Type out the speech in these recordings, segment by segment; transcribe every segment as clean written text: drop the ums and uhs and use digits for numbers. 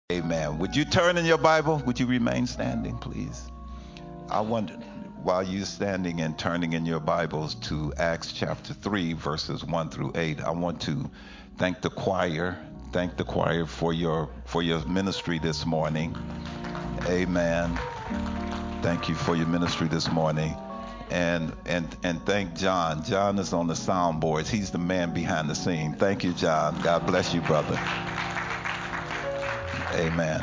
Amen. Would you turn in your Bible? Would you remain standing, please? I wonder, while you're standing and turning in your Bibles to Acts chapter 3, verses 1 through 8, I want to thank the choir. Thank the choir for your ministry this morning. Amen. Thank you for your ministry this morning. And thank John. John is on the soundboards. He's the man behind the scene. Thank you, John. God bless you, brother. Amen.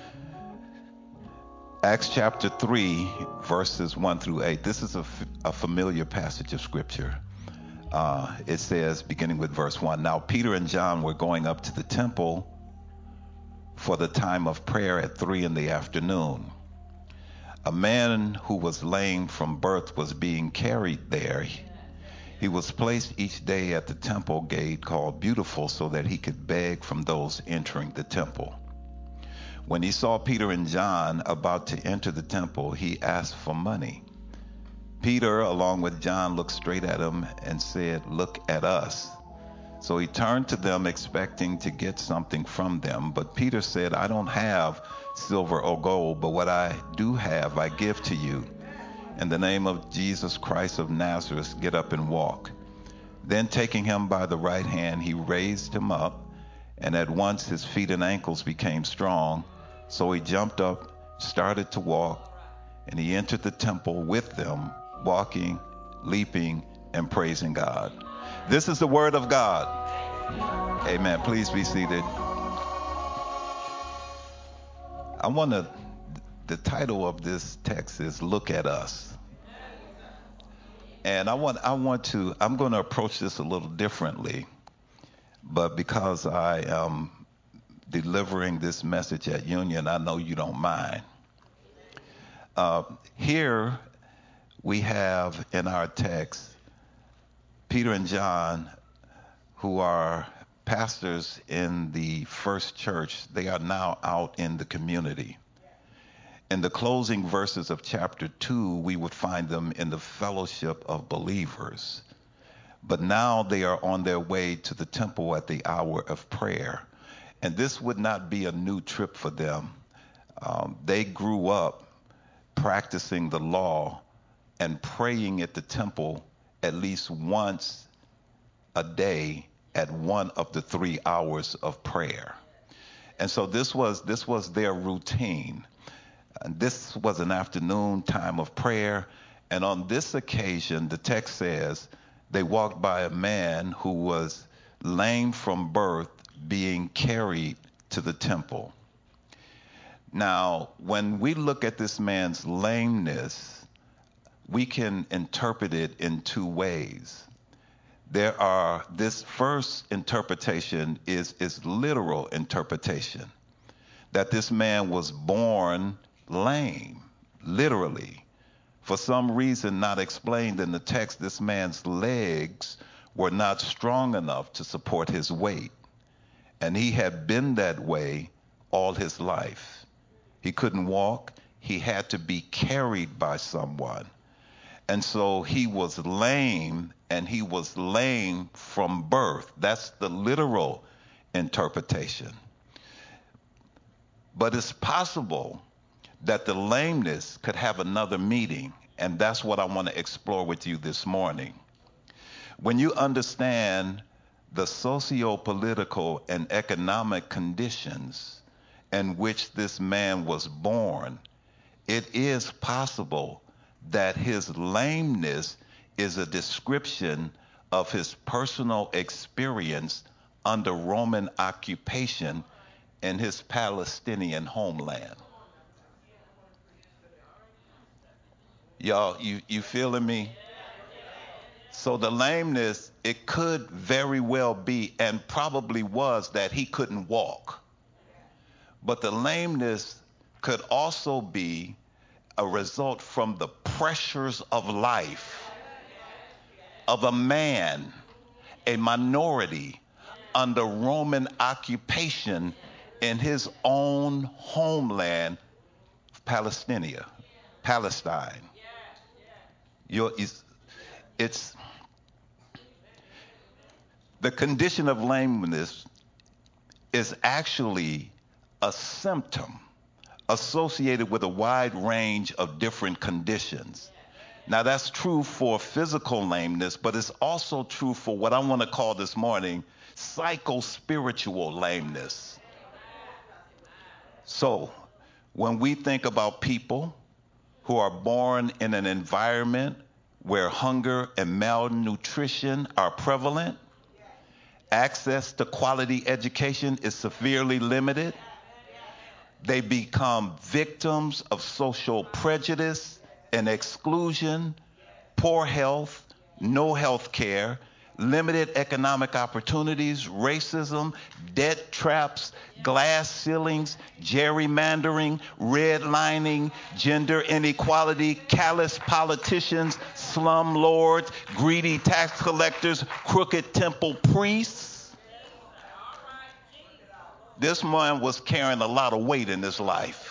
Acts chapter 3, verses 1 through 8. This is a familiar passage of scripture. It says, beginning with verse 1, Now Peter and John were going up to the temple for the time of prayer at 3 in the afternoon. A man who was lame from birth was being carried there. He was placed each day at the temple gate called Beautiful so that he could beg from those entering the temple. When he saw Peter and John about to enter the temple, he asked for money. Peter, along with John, looked straight at him and said, "Look at us." So he turned to them expecting to get something from them. But Peter said, "I don't have silver or gold, but what I do have I give to you. In the name of Jesus Christ of Nazareth, get up and walk." Then taking him by the right hand, he raised him up, and at once his feet and ankles became strong. So he jumped up, started to walk, and he entered the temple with them, walking, leaping, and praising God. This is the word of God. Amen. Please be seated. The title of this text is Look at Us. And I'm going to approach this a little differently, but because I am delivering this message at Union, I know you don't mind. Here we have in our text Peter and John, who are pastors in the first church. They are now out in the community. In the closing verses of chapter 2, we would find them in the fellowship of believers. But now they are on their way to the temple at the hour of prayer. And this would not be a new trip for them. They grew up practicing the law and praying at the temple at least once a day at one of the 3 hours of prayer. And so this was their routine. And this was an afternoon time of prayer. And on this occasion, the text says, they walked by a man who was lame from birth, being carried to the temple. Now, when we look at this man's lameness, we can interpret it in 2 ways. This first interpretation is literal interpretation, that this man was born lame, literally. For some reason not explained in the text, this man's legs were not strong enough to support his weight. And he had been that way all his life. He couldn't walk. He had to be carried by someone. And so he was lame, and he was lame from birth. That's the literal interpretation. But it's possible that the lameness could have another meaning, and that's what I want to explore with you this morning. When you understand the socio-political and economic conditions in which this man was born, it is possible that his lameness is a description of his personal experience under Roman occupation in his Palestinian homeland. Y'all, you feeling me? So the lameness, it could very well be, and probably was, that he couldn't walk. But the lameness could also be a result from the pressures of life of a man, a minority, under Roman occupation in his own homeland, Palestine. It's the condition of lameness is actually a symptom associated with a wide range of different conditions. Now, that's true for physical lameness, but it's also true for what I want to call this morning psycho-spiritual lameness. So, when we think about people who are born in an environment where hunger and malnutrition are prevalent, access to quality education is severely limited, they become victims of social prejudice and exclusion, poor health, no health care, limited economic opportunities, racism, debt traps, glass ceilings, gerrymandering, redlining, gender inequality, callous politicians, slum lords, greedy tax collectors, crooked temple priests. This man was carrying a lot of weight in his life.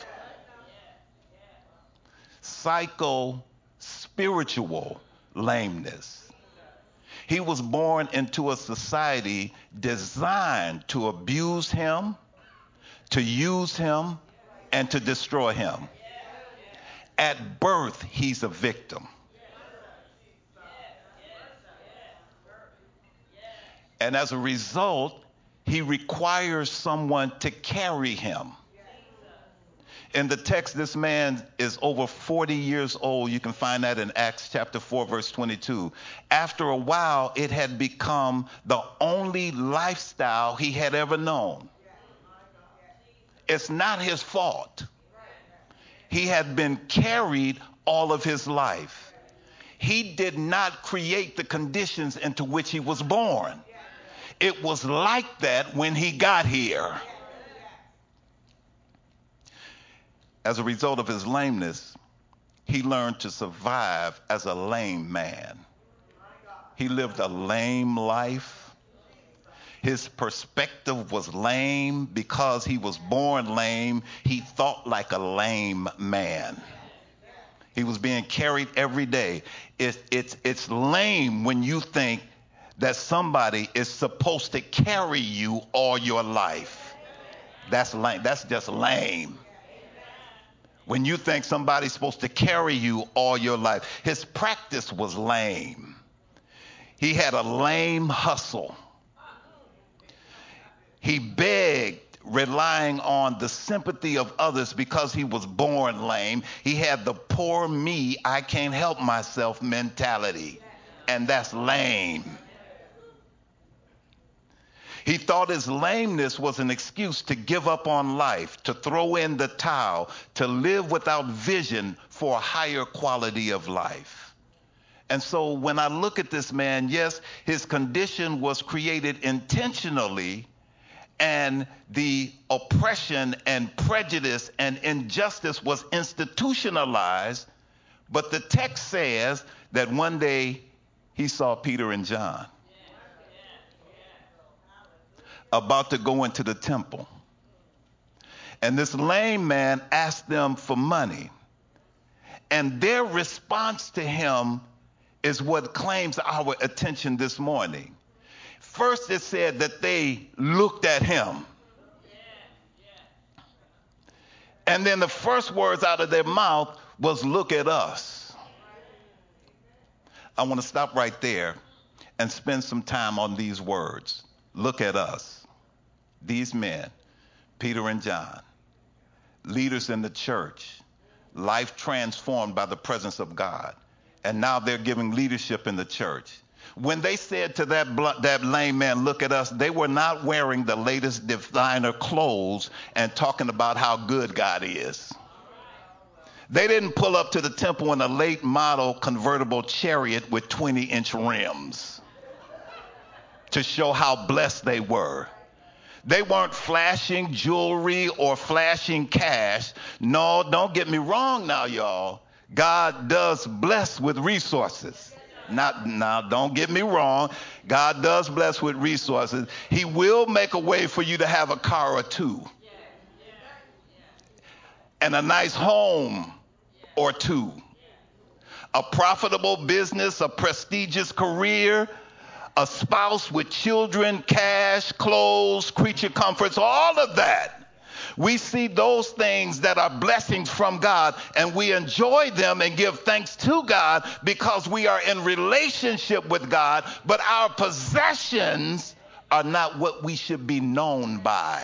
Psycho-spiritual lameness. He was born into a society designed to abuse him, to use him, and to destroy him. At birth, he's a victim. And as a result, he requires someone to carry him. In the text, this man is over 40 years old. You can find that in Acts chapter 4, verse 22. After a while, it had become the only lifestyle he had ever known. It's not his fault. He had been carried all of his life. He did not create the conditions into which he was born. It was like that when he got here. As a result of his lameness, he learned to survive as a lame man. He lived a lame life. His perspective was lame because he was born lame. He thought like a lame man. He was being carried every day. It's lame when you think that somebody is supposed to carry you all your life. That's lame. That's just lame. When you think somebody's supposed to carry you all your life. His practice was lame. He had a lame hustle. He begged, relying on the sympathy of others because he was born lame. He had the poor me, I can't help myself mentality. And that's lame. He thought his lameness was an excuse to give up on life, to throw in the towel, to live without vision for a higher quality of life. And so when I look at this man, yes, his condition was created intentionally, and the oppression and prejudice and injustice was institutionalized, but the text says that one day he saw Peter and John about to go into the temple. And this lame man asked them for money. And their response to him is what claims our attention this morning. First, it said that they looked at him. And then the first words out of their mouth was, "Look at us." I want to stop right there and spend some time on these words. Look at us. These men, Peter and John, leaders in the church, life transformed by the presence of God. And now they're giving leadership in the church. When they said to that lame man, "Look at us," they were not wearing the latest designer clothes and talking about how good God is. They didn't pull up to the temple in a late model convertible chariot with 20-inch rims to show how blessed they were. They weren't flashing jewelry or flashing cash. No, don't get me wrong now, y'all. God does bless with resources. Now, don't get me wrong. God does bless with resources. He will make a way for you to have a car or two. And a nice home or two. A profitable business, a prestigious career, a spouse with children, cash, clothes, creature comforts, all of that We see those things that are blessings from God, and we enjoy them and give thanks to God because we are in relationship with God, but our possessions are not what we should be known by.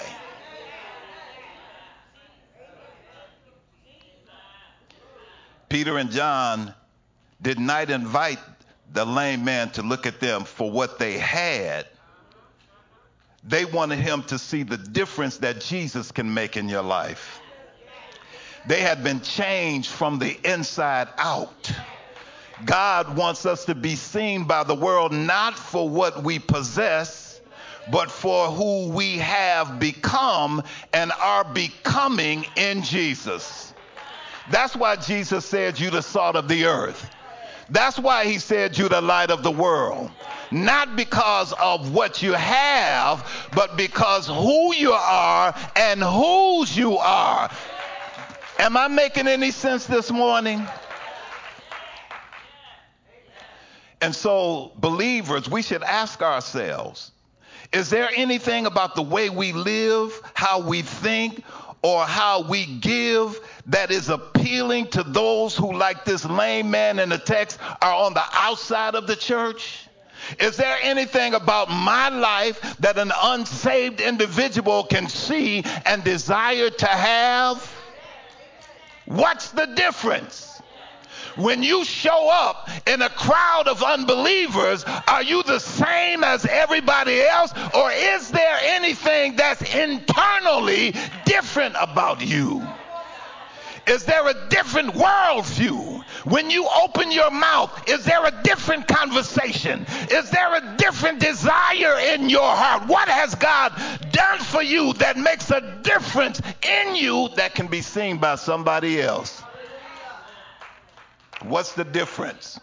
Peter and John did not invite the lame man to look at them for what they had. They wanted him to see the difference that Jesus can make in your life. They had been changed from the inside out. God wants us to be seen by the world not for what we possess, but for who we have become and are becoming in Jesus. That's why Jesus said, "You the salt of the earth." That's why he said, "You the light of the world." Not because of what you have, but because who you are and whose you are. Am I making any sense this morning? And so, believers, we should ask ourselves, is there anything about the way we live, how we think, or how we give that is appealing to those who, like this lame man in the text, are on the outside of the church? Is there anything about my life that an unsaved individual can see and desire to have? What's the difference? When you show up in a crowd of unbelievers, are you the same as everybody else, or is there anything that's internally different about you? Is there a different worldview? When you open your mouth, is there a different conversation? Is there a different desire in your heart? What has God done for you that makes a difference in you that can be seen by somebody else? What's the difference?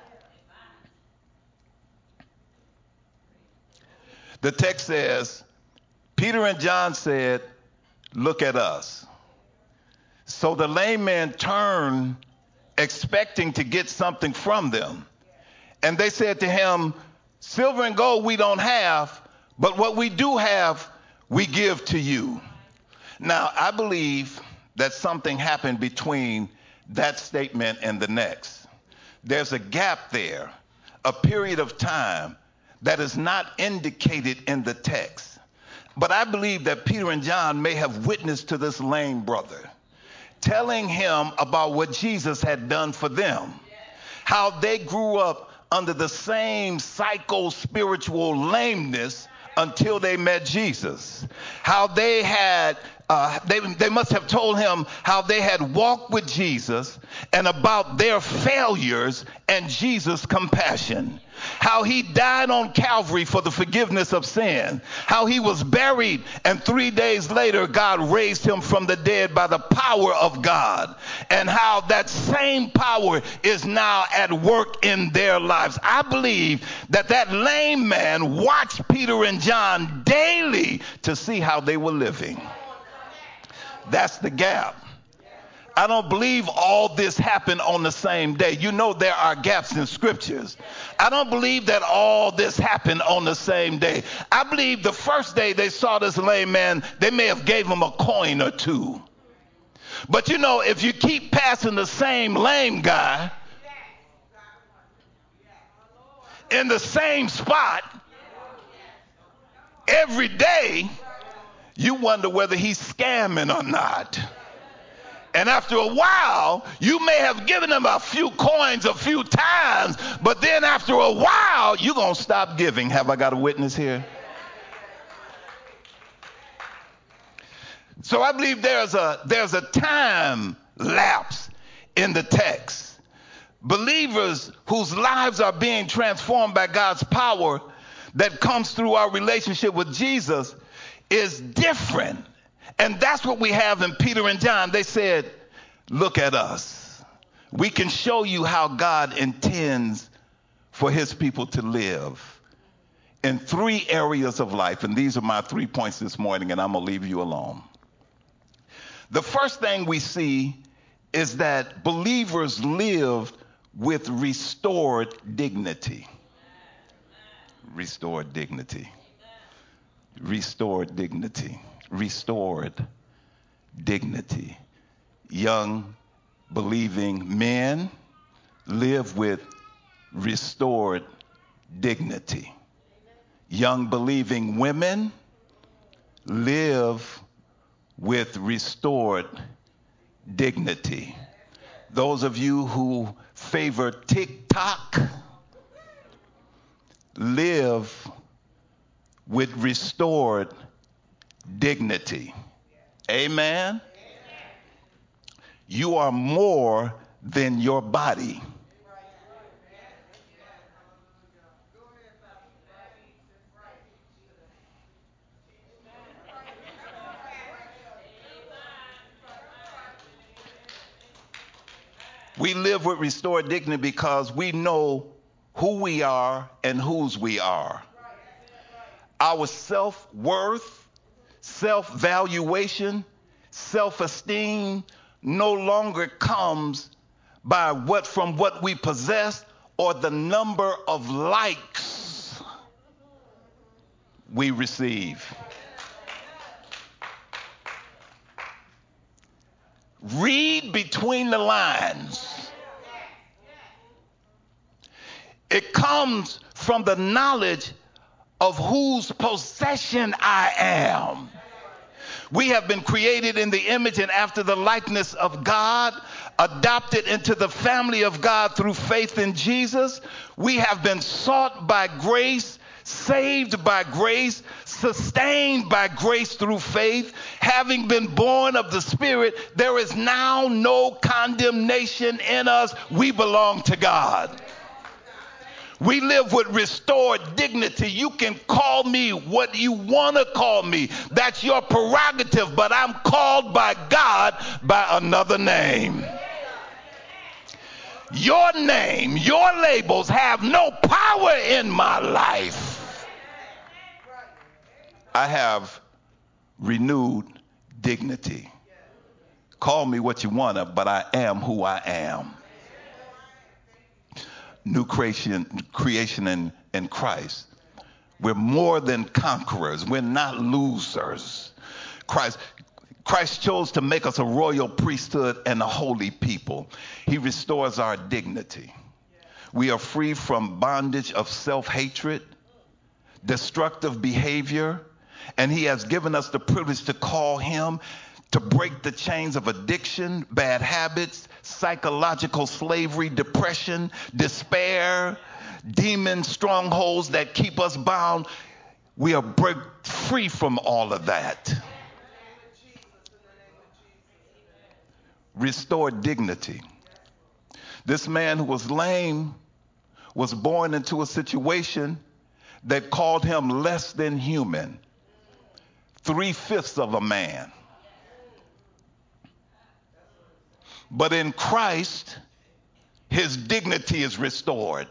The text says, Peter and John said, "Look at us." So the lame man turned, expecting to get something from them. And they said to him, "Silver and gold we don't have, but what we do have, we give to you." Now, I believe that something happened between that statement and the next. There's a gap there, a period of time that is not indicated in the text. But I believe that Peter and John may have witnessed to this lame brother, telling him about what Jesus had done for them, how they grew up under the same psycho-spiritual lameness until they met Jesus, how they had they must have told him how they had walked with Jesus and about their failures and Jesus' compassion, how he died on Calvary for the forgiveness of sin, how he was buried and 3 days later God raised him from the dead by the power of God, and how that same power is now at work in their lives. I believe that that lame man watched Peter and John daily to see how they were living. That's the gap. I don't believe all this happened on the same day. You know there are gaps in scriptures. I don't believe that all this happened on the same day. I believe the first day they saw this lame man, they may have gave him a coin or two. But you know, if you keep passing the same lame guy in the same spot every day, you wonder whether he's scamming or not. And after a while, you may have given him a few coins a few times, but then after a while, you're going to stop giving. Have I got a witness here? So I believe there's a time lapse in the text. Believers whose lives are being transformed by God's power that comes through our relationship with Jesus is different. And that's what we have in Peter and John. They said, "Look at us. We can show you how God intends for his people to live in 3 areas of life." And these are my 3 points this morning, and I'm going to leave you alone. The first thing we see is that believers lived with restored dignity. Restored dignity. Restored dignity. Restored. dignity. Young believing men live with restored dignity. Young believing women live with restored dignity. Those of you who favor TikTok live with restored dignity. Amen? You are more than your body. We live with restored dignity because we know who we are and whose we are. Our self-worth, self-valuation, self-esteem no longer comes by what we possess or the number of likes we receive. Read between the lines. It comes from the knowledge of whose possession I am. We have been created in the image and after the likeness of God, adopted into the family of God through faith in Jesus. We have been sought by grace, saved by grace, sustained by grace through faith. Having been born of the Spirit, there is now no condemnation in us. We belong to God. We live with restored dignity. You can call me what you want to call me. That's your prerogative, but I'm called by God by another name. Your name, your labels have no power in my life. I have renewed dignity. Call me what you want to, but I am who I am. New creation in Christ. We're more than conquerors. We're not losers. Christ chose to make us a royal priesthood and a holy people. He restores our dignity. We are free from bondage of self-hatred, destructive behavior, and he has given us the privilege to call him, to break the chains of addiction, bad habits, psychological slavery, depression, despair, demon strongholds that keep us bound. We are free from all of that. Restore dignity. This man who was lame was born into a situation that called him less than human. 3/5 of a man. But in Christ, his dignity is restored.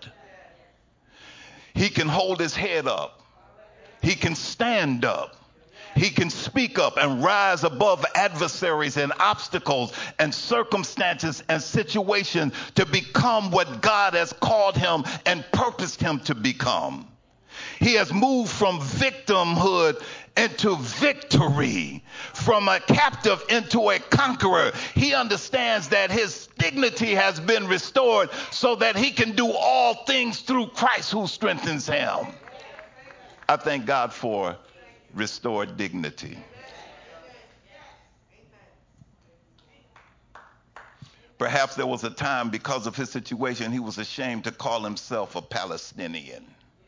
He can hold his head up. He can stand up. He can speak up and rise above adversaries and obstacles and circumstances and situations to become what God has called him and purposed him to become. He has moved from victimhood into victory, from a captive into a conqueror. He understands that his dignity has been restored so that he can do all things through Christ who strengthens him. I thank God for restored dignity. Perhaps there was a time because of his situation he was ashamed to call himself a Palestinian.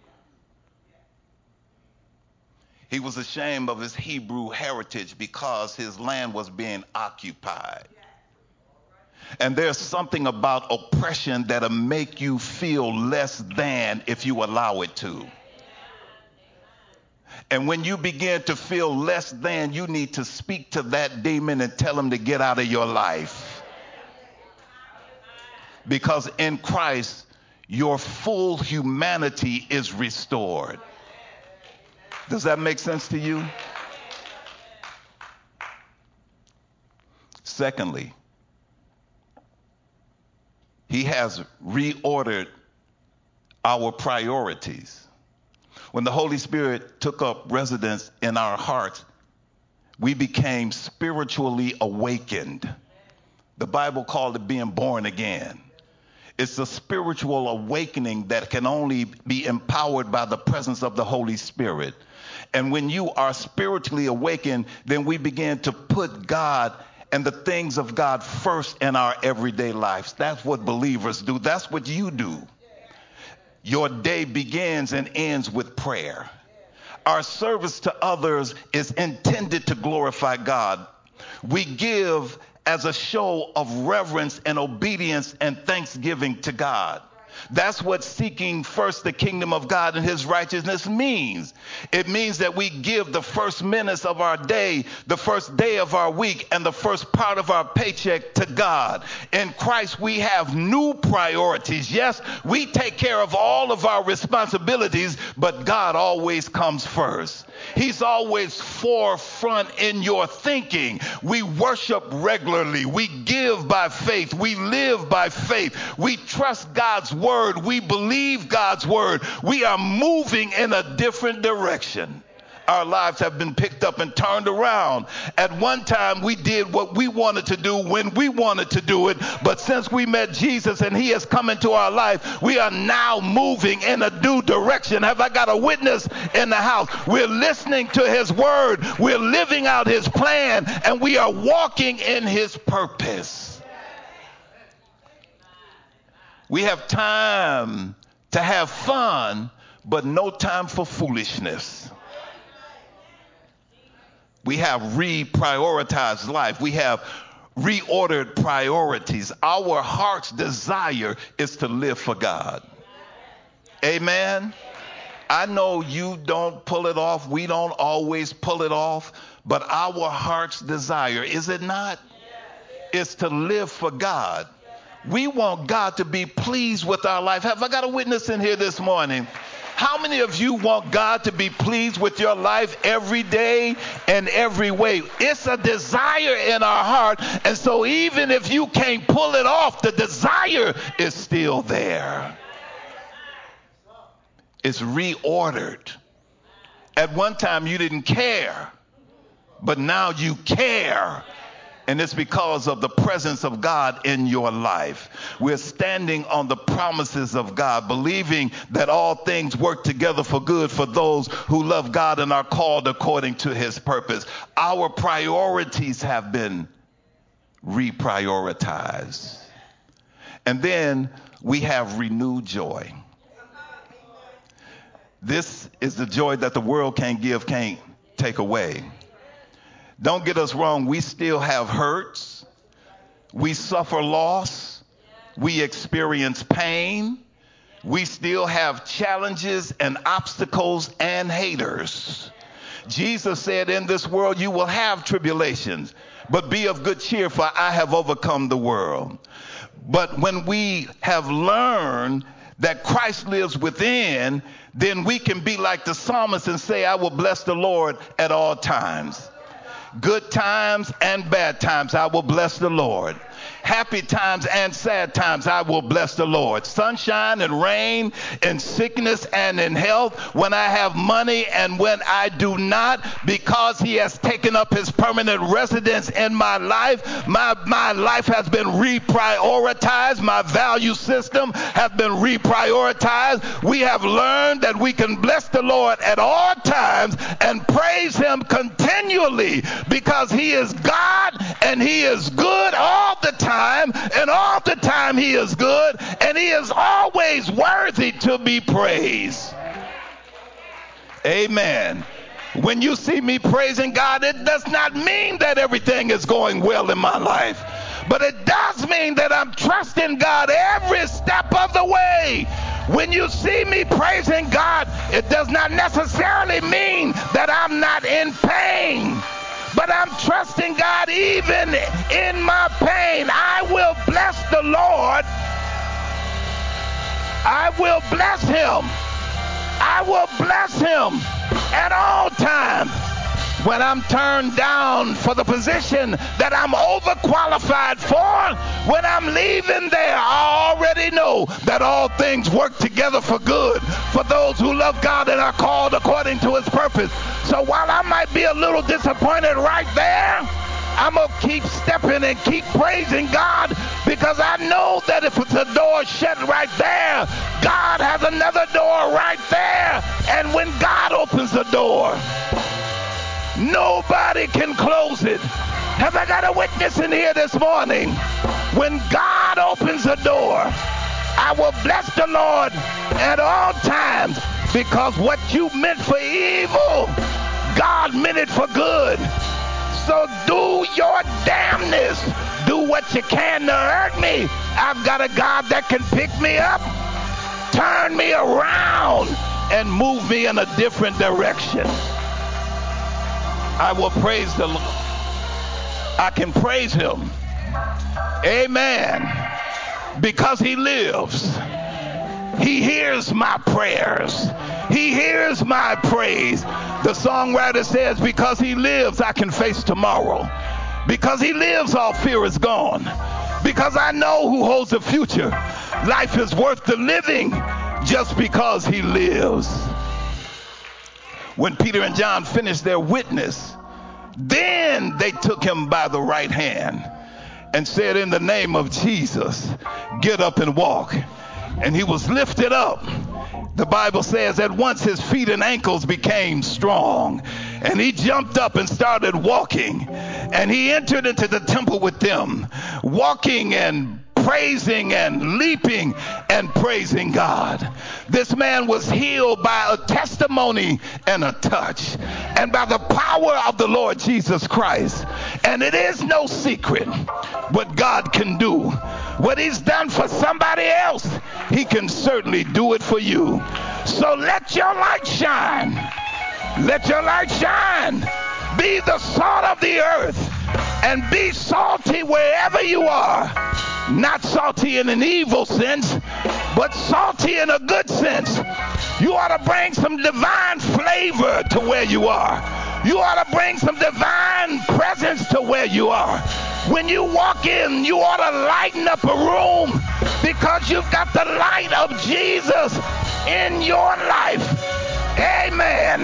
He was ashamed of his Hebrew heritage because his land was being occupied. And there's something about oppression that'll make you feel less than if you allow it to. And when you begin to feel less than, you need to speak to that demon and tell him to get out of your life. Because in Christ, your full humanity is restored. Does that make sense to you? Secondly, he has reordered our priorities. When the Holy Spirit took up residence in our hearts, we became spiritually awakened. The Bible called it being born again. It's a spiritual awakening that can only be empowered by the presence of the Holy Spirit. And when you are spiritually awakened, then we begin to put God and the things of God first in our everyday lives. That's what believers do. That's what you do. Your day begins and ends with prayer. Our service to others is intended to glorify God. We give as a show of reverence and obedience and thanksgiving to God. That's what seeking first the kingdom of God and his righteousness means. It means that we give the first minutes of our day, the first day of our week, and the first part of our paycheck to God. In Christ, we have new priorities. Yes, we take care of all of our responsibilities, but God always comes first. He's always forefront in your thinking. We worship regularly. We give by faith. We live by faith. We trust God's word. We believe God's word. We are moving in a different direction. Our lives have been picked up and turned around. At one time, we did what we wanted to do when we wanted to do it. But since we met Jesus and he has come into our life, we are now moving in a new direction. Have I got a witness in the house? We're listening to his word. We're living out his plan, and we are walking in his purpose. We have time to have fun, but no time for foolishness. We have reprioritized life. We have reordered priorities. Our heart's desire is to live for God. Amen? I know you don't pull it off. We don't always pull it off. But our heart's desire, is it not? Is to live for God. We want God to be pleased with our life. Have I got a witness in here this morning? How many of you want God to be pleased with your life every day and every way? It's a desire in our heart. And so even if you can't pull it off, the desire is still there. It's reordered. At one time you didn't care, but now you care. And it's because of the presence of God in your life. We're standing on the promises of God, believing that all things work together for good for those who love God and are called according to his purpose. Our priorities have been reprioritized. And then we have renewed joy. This is the joy that the world can't give, can't take away. Don't get us wrong, we still have hurts, we suffer loss, we experience pain, we still have challenges and obstacles and haters. Jesus said, in this world you will have tribulations, but be of good cheer, for I have overcome the world. But when we have learned that Christ lives within, then we can be like the psalmist and say, I will bless the Lord at all times. Good times and bad times, I will bless the Lord. Happy times and sad times, I will bless the Lord. Sunshine and rain, in sickness and in health, when I have money and when I do not, because he has taken up his permanent residence in my life. My life has been reprioritized. My value system has been reprioritized. We have learned that we can bless the Lord at all times and praise him continually, because he is God and he is good all the time. And all the time he is good, and he is always worthy to be praised. Amen. When you see me praising God, it does not mean that everything is going well in my life, but it does mean that I'm trusting God every step of the way. When you see me praising God, it does not necessarily mean that I'm not in pain, but I'm trusting God even in my pain. I will bless the Lord. I will bless him. I will bless him at all times. When I'm turned down for the position that I'm overqualified for, when I'm leaving there, I already know that all things work together for good for those who love God and are called according to his purpose. So while I might be a little disappointed right there, I'm going to keep stepping and keep praising God, because I know that if it's a door shut right there, God has another door right there. And when God opens the door, nobody can close it. Have I got a witness in here this morning? When God opens the door, I will bless the Lord at all times, because what you meant for evil, God meant it for good. So do your damnness. Do what you can to hurt me. I've got a God that can pick me up, turn me around, and move me in a different direction. I will praise the Lord. I can praise him. Amen. Because he lives. He hears my prayers. He hears my praise. The songwriter says, because he lives, I can face tomorrow. Because he lives, all fear is gone. Because I know who holds the future. Life is worth the living just because he lives. When Peter and John finished their witness, then they took him by the right hand and said, in the name of Jesus, get up and walk. And he was lifted up. The Bible says at once his feet and ankles became strong, and he jumped up and started walking, and he entered into the temple with them, walking and praising and leaping and praising God. This man was healed by a testimony and a touch, and by the power of the Lord Jesus Christ. And it is no secret what God can do. What he's done for somebody else, he can certainly do it for you. So let your light shine. Let your light shine. Be the salt of the earth, and be salty wherever you are. Not salty in an evil sense, but salty in a good sense. You ought to bring some divine flavor to where you are. You ought to bring some divine presence to where you are. When you walk in, you ought to lighten up a room, because you've got the light of Jesus in your life. Amen.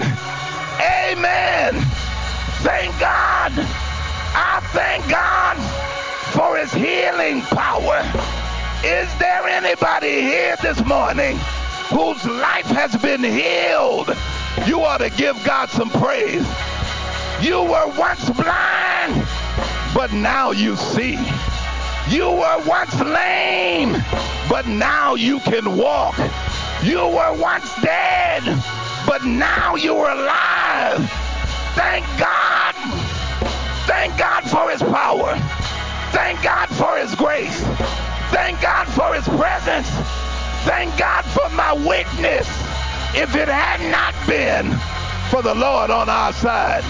Amen. Thank God. I thank God for his healing power. Is there anybody here this morning whose life has been healed? You ought to give God some praise. You were once blind, but now you see. You were once lame, but now you can walk. You were once dead, but now you're alive. Thank God. Thank God for his power. Thank God for his grace. Thank God for his presence. Thank God for my witness. If it had not been for the Lord on our side,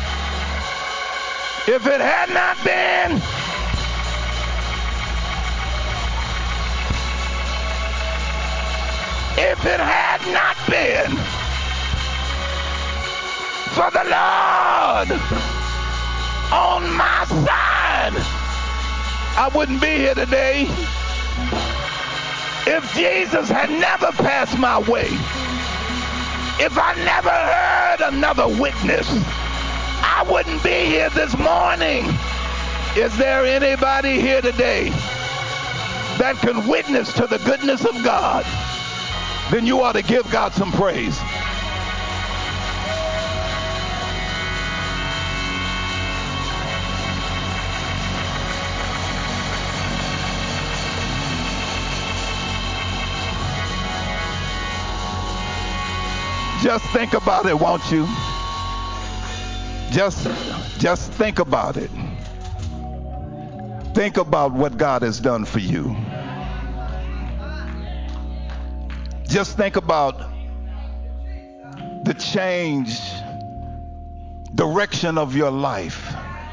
if it had not been, if it had not been for the Lord on my side, I wouldn't be here today. If Jesus had never passed my way, if I never heard another witness, I wouldn't be here this morning. Is there anybody here today that can witness to the goodness of God? Then you ought to give God some praise. Just think about it, won't you? Just think about it. Think about what God has done for you. Just think about the changed direction of your life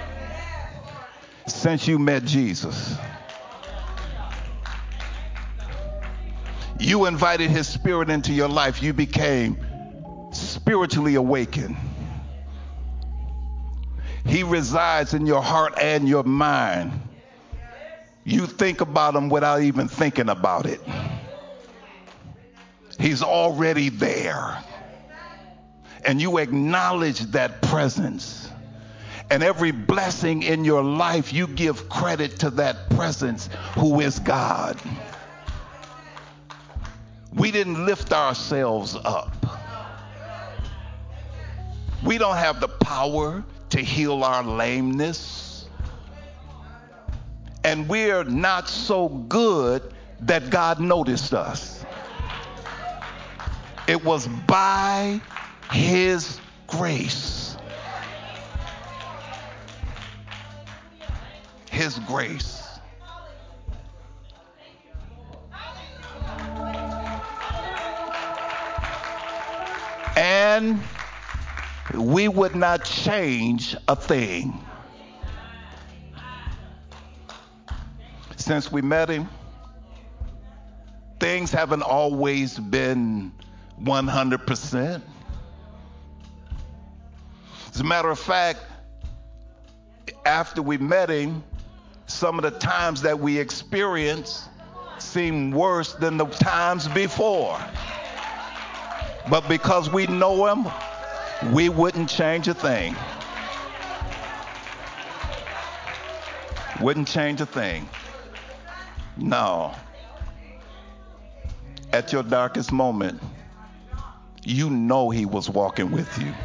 since you met Jesus. You invited his spirit into your life. You became spiritually awakened. He resides in your heart and your mind. You think about him without even thinking about it. He's already there. and you acknowledge that presence. And every blessing in your life, you give credit to that presence who is God. We didn't lift ourselves up. We don't have the power to heal our lameness. And we're not so good that God noticed us. It was by His grace. His grace. And we would not change a thing. Since we met Him, things haven't always been 100%. As a matter of fact, after we met Him, some of the times that we experienced seemed worse than the times before. But because we know Him, we wouldn't change a thing. Wouldn't change a thing. No. At your darkest moment, you know He was walking with you.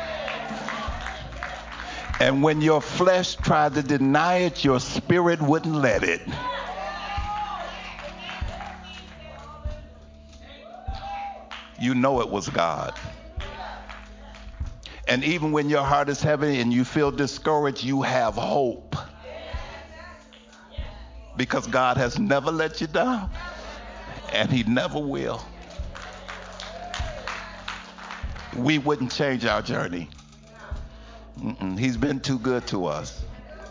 And when your flesh tried to deny it, your spirit wouldn't let it. You know it was God. And even when your heart is heavy and you feel discouraged, you have hope. Because God has never let you down, and He never will. We wouldn't change our journey. He's been too good to us.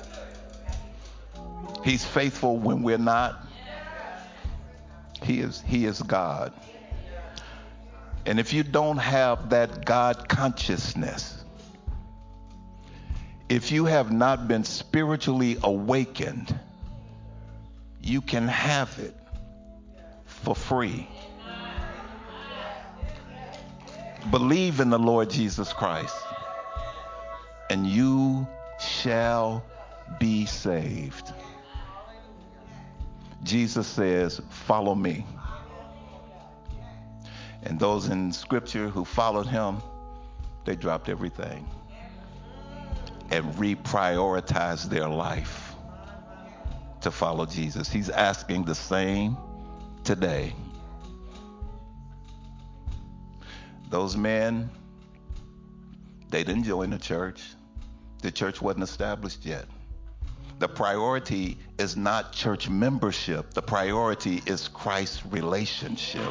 He's faithful when we're not. He is God. And if you don't have that God consciousness, if you have not been spiritually awakened, you can have it for free. Believe in the Lord Jesus Christ, and you shall be saved. Jesus says, follow me. And those in Scripture who followed Him, they dropped everything and reprioritized their life to follow Jesus. He's asking the same today. Those men, they didn't join the church. The church wasn't established yet. The priority is not church membership. The priority is Christ's relationship.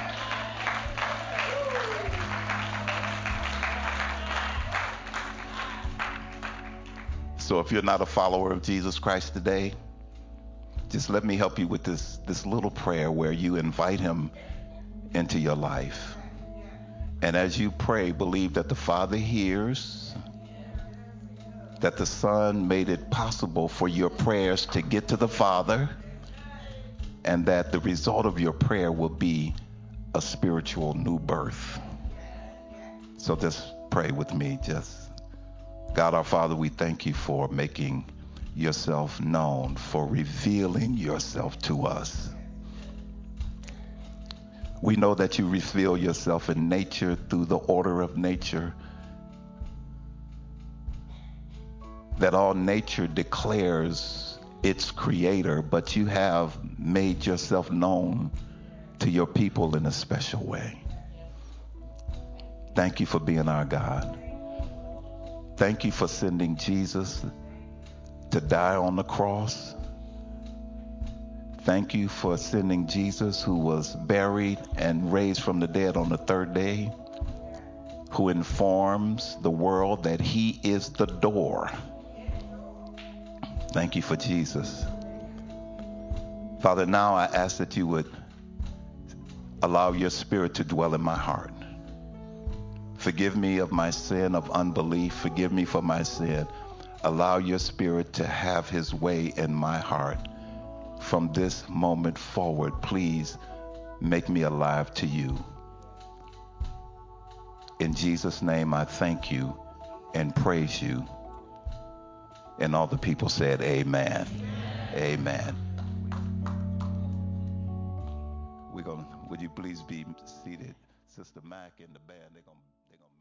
So if you're not a follower of Jesus Christ today, just let me help you with this little prayer where you invite Him into your life. And as you pray, believe that the Father hears, that the Son made it possible for your prayers to get to the Father, and that the result of your prayer will be a spiritual new birth. So just pray with me. God our Father, we thank You for making Yourself known, for revealing Yourself to us. We know that You reveal Yourself in nature through the order of nature, that all nature declares its creator, but You have made Yourself known to Your people in a special way. Thank You for being our God. Thank You for sending Jesus to die on the cross. Thank You for sending Jesus, who was buried and raised from the dead on the third day, who informs the world that He is the door. Thank You for Jesus. Father, now I ask that You would allow Your Spirit to dwell in my heart. Forgive me of my sin of unbelief. Forgive me for my sin. Allow Your Spirit to have His way in my heart. From this moment forward, please make me alive to You. In Jesus' name, I thank you and praise you. And all the people said, amen. Amen. Would you please be seated? Sister Mack and the band, they're gonna